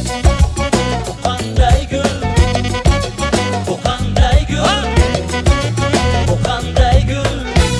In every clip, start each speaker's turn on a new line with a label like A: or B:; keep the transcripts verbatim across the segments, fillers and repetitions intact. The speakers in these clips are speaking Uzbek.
A: qanday gul, bu qanday gul, bu qanday gul,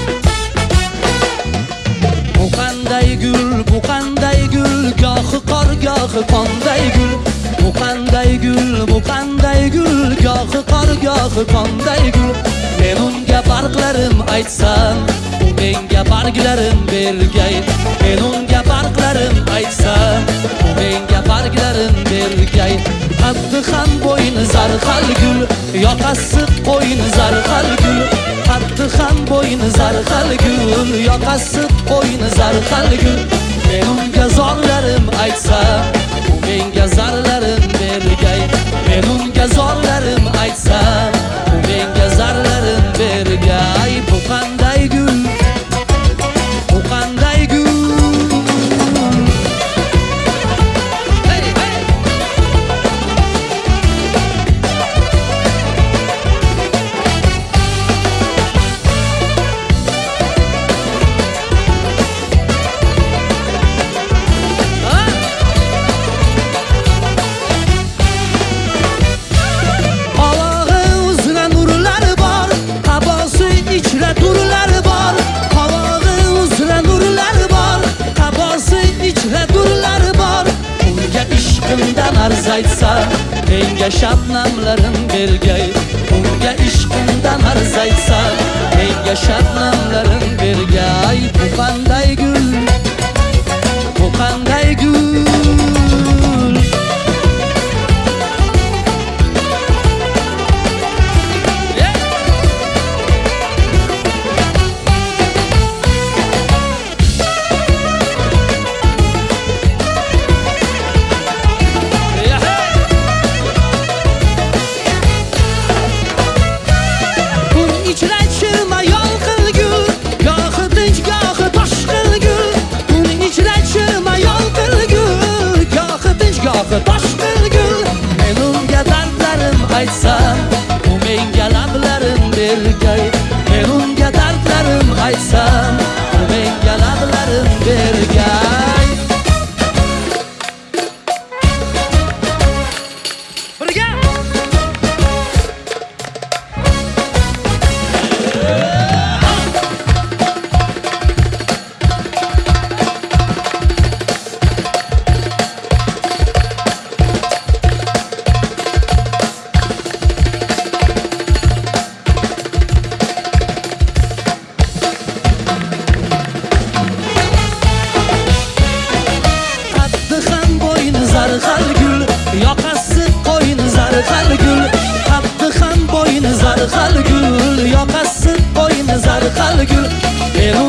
B: Bu qanday gul, bu qanday gul, gohi qor, gohi qonday gul. Bu qanday gul, bu qanday gul, gohi qor, gohi qonday gul. Men unga barqlarim aytsam, u menga barglarim bergay. Men unga barqlarim aytsam, u menga barglarim bergay. Qaddi ham bo'yni zarhal gul, yoqasi qo'yni zarhal gul. Qaddi ham bo'yni zarhal gul, yoqasi qo'yni zarhal gul. Men unga zorlarim aytsam, u menga zarlarim bergay. Men unga zorlarim aytsam, u menga zarlarim bergay. Bu qanday gul, bu qanday gul. Hey, hey. Arz aytsam, menga shabnamlarim bergay. Unga ishqimdan arz aytsam, menga shabnamlarim bergay. Bu qanday gul, bu qanday gul. Toshqin gul, men unga dardlarim aytsam, u menga lablarim bergay. Men unga dardlarim aytsam, u menga lablarim bergay. Birga zarhal gul, yoqasi qo'yni zarhal gul. Qaddi ham bo'yni zarhal gul, yoqasi qo'yni zarhal gul. Men